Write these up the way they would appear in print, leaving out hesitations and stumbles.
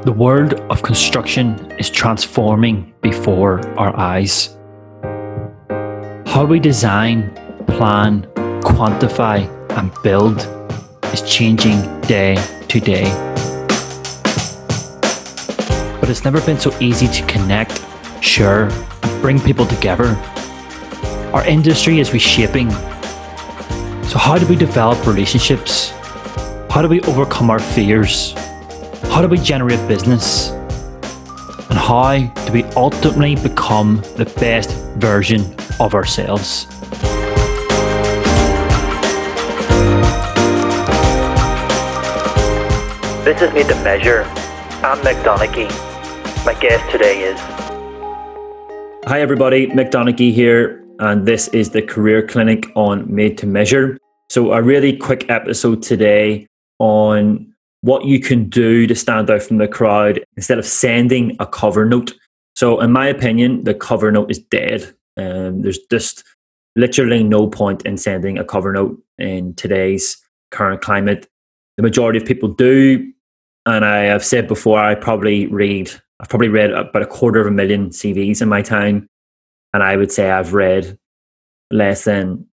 The world of construction is transforming before our eyes. How we design, plan, quantify, and build is changing day to day. But it's never been so easy to connect, share, and bring people together. Our industry is reshaping. So how do we develop relationships? How do we overcome our fears? How do we generate business? And how do we ultimately become the best version of ourselves? This is Made to Measure. I'm Mick Donaghy. My guest today is... Hi everybody, Mick Donaghy here, and this is the Career Clinic on Made to Measure. So a really quick episode today on what you can do to stand out from the crowd instead of sending a cover note. So in my opinion, the cover note is dead. There's just literally no point in sending a cover note in today's current climate. The majority of people do, and I have said before, I've probably read about 250,000 CVs in my time, and I would say I've read less than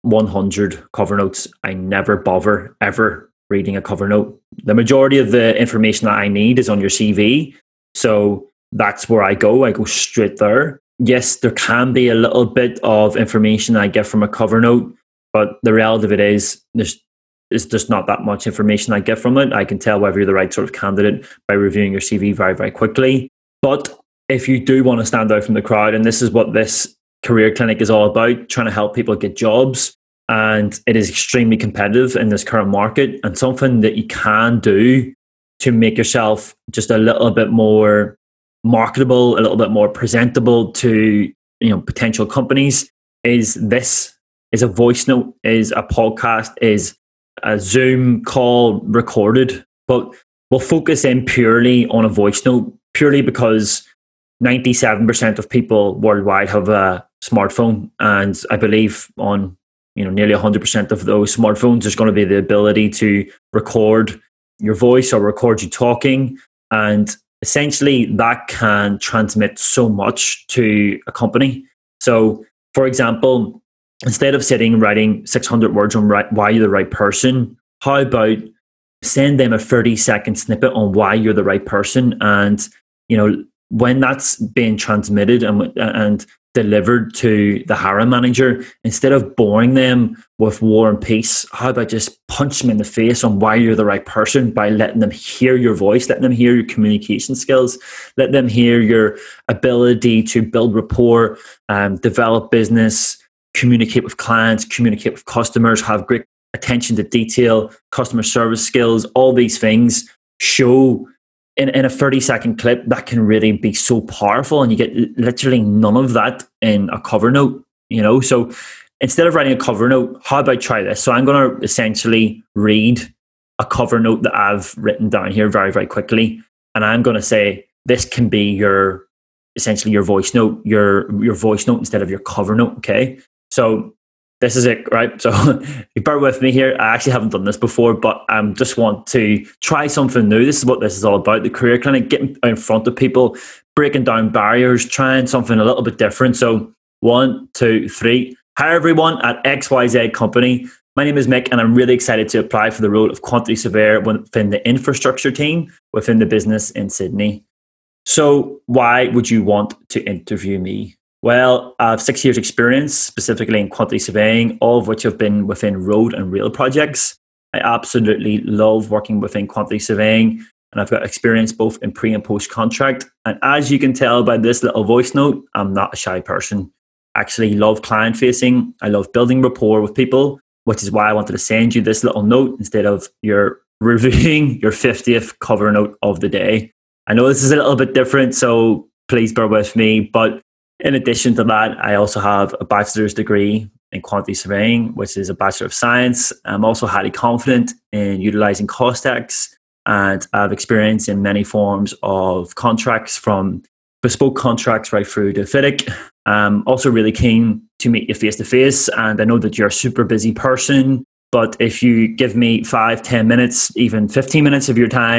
100 cover notes. I never bother ever reading a cover note. The majority of the information that I need is on your CV. So that's where I go. I go straight there. Yes, there can be a little bit of information I get from a cover note, but the reality of it is there's just not that much information I get from it. I can tell whether you're the right sort of candidate by reviewing your CV very, very quickly. But if you do want to stand out from the crowd, and this is what this career clinic is all about, trying to help people get jobs, and it is extremely competitive in this current market, and something that you can do to make yourself just a little bit more marketable, a little bit more presentable to potential companies is a voice note, is a podcast, is a Zoom call recorded. But we'll focus in purely on a voice note, purely because 97% of people worldwide have a smartphone, and I believe on nearly 100% of those smartphones, there's going to be the ability to record your voice or record you talking. And essentially that can transmit so much to a company. So for example, instead of sitting and writing 600 words on why you're the right person, how about send them a 30-second snippet on why you're the right person? And, when that's being transmitted and delivered to the hiring manager, instead of boring them with War and Peace, how about just punch them in the face on why you're the right person by letting them hear your voice, letting them hear your communication skills, let them hear your ability to build rapport, develop business, communicate with clients, communicate with customers, have great attention to detail, customer service skills. All these things show in a 30-second clip that can really be so powerful, and you get literally none of that in a cover note. So instead of writing a cover note, how about try this? So I'm going to essentially read a cover note that I've written down here very, very quickly, and I'm going to say this can be essentially your voice note, your voice note instead of your cover note. Okay, so this is it, right? So you bear with me here. I actually haven't done this before, but I just want to try something new. This is what this is all about, the Career Clinic, getting out in front of people, breaking down barriers, trying something a little bit different. So 1, 2, 3. Hi everyone at XYZ Company. My name is Mick, and I'm really excited to apply for the role of Quantity Surveyor within the infrastructure team within the business in Sydney. So why would you want to interview me? Well, I have 6 years experience, specifically in quantity surveying, all of which have been within road and rail projects. I absolutely love working within quantity surveying, and I've got experience both in pre and post contract. And as you can tell by this little voice note, I'm not a shy person. I actually love client facing. I love building rapport with people, which is why I wanted to send you this little note instead of your reviewing your 50th cover note of the day. I know this is a little bit different, so please bear with me, but in addition to that, I also have a bachelor's degree in quantity surveying, which is a Bachelor of Science. I'm also highly confident in utilizing Costex, and I have experience in many forms of contracts, from bespoke contracts right through to FIDIC. I'm also really keen to meet you face to face, and I know that you're a super busy person, but if you give me 5, 10 minutes, even 15 minutes of your time,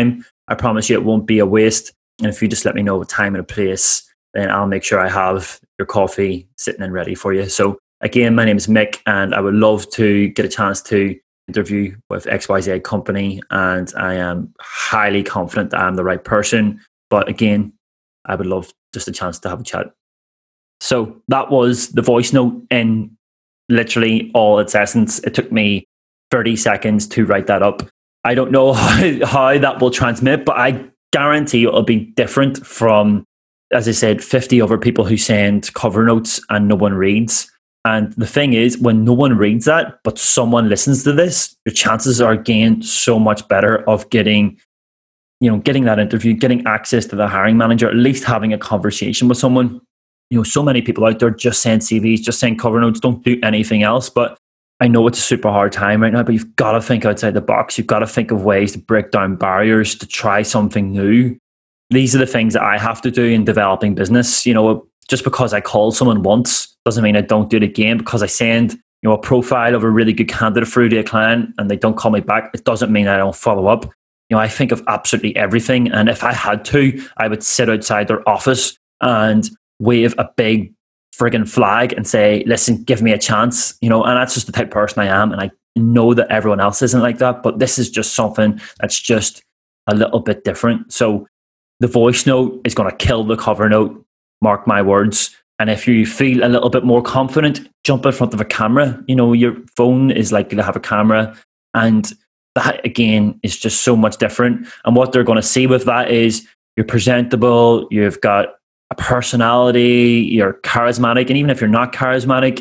I promise you it won't be a waste. And if you just let me know a time and a place, then I'll make sure I have your coffee sitting and ready for you. So again, my name is Mick, and I would love to get a chance to interview with XYZ company, and I am highly confident that I'm the right person. But again, I would love just a chance to have a chat. So that was the voice note in literally all its essence. It took me 30 seconds to write that up. I don't know how that will transmit, but I guarantee it'll be different from, as I said, 50 other people who send cover notes and no one reads. And the thing is, when no one reads that, but someone listens to this, your chances are again so much better of getting that interview, getting access to the hiring manager, at least having a conversation with someone. So many people out there just send CVs, just send cover notes, don't do anything else. But I know it's a super hard time right now, but you've got to think outside the box. You've got to think of ways to break down barriers, to try something new. These are the things that I have to do in developing business. Just because I call someone once doesn't mean I don't do it again. Because I send a profile of a really good candidate through to a client and they don't call me back, it doesn't mean I don't follow up. I think of absolutely everything. And if I had to, I would sit outside their office and wave a big friggin' flag and say, listen, give me a chance. And that's just the type of person I am. And I know that everyone else isn't like that, but this is just something that's just a little bit different. So the voice note is going to kill the cover note, mark my words. And if you feel a little bit more confident, jump in front of a camera. Your phone is likely to have a camera, and that again is just so much different. And what they're going to see with that is you're presentable, you've got a personality, you're charismatic. And even if you're not charismatic,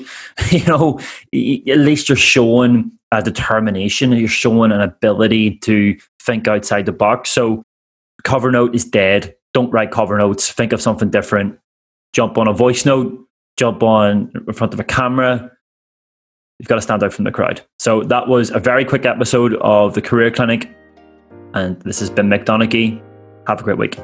at least you're showing a determination, you're showing an ability to think outside the box. So cover note is dead. Don't write cover notes. Think of something different. Jump on a voice note, jump on in front of a camera. You've got to stand out from the crowd. So that was a very quick episode of the Career Clinic. And this has been Mick Donaghy. Have a great week.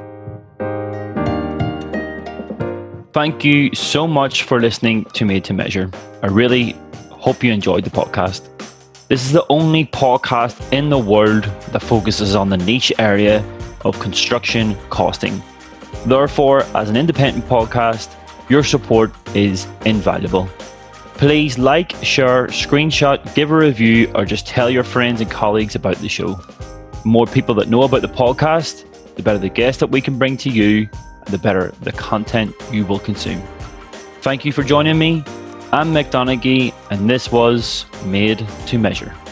Thank you so much for listening to Made to Measure. I really hope you enjoyed the podcast. This is the only podcast in the world that focuses on the niche area of construction costing. Therefore, as an independent podcast, your support is invaluable. Please like, share, screenshot, give a review, or just tell your friends and colleagues about the show. The more people that know about the podcast, the better the guests that we can bring to you, and the better the content you will consume. Thank you for joining me. I'm Mick Donaghy, and this was Made to Measure.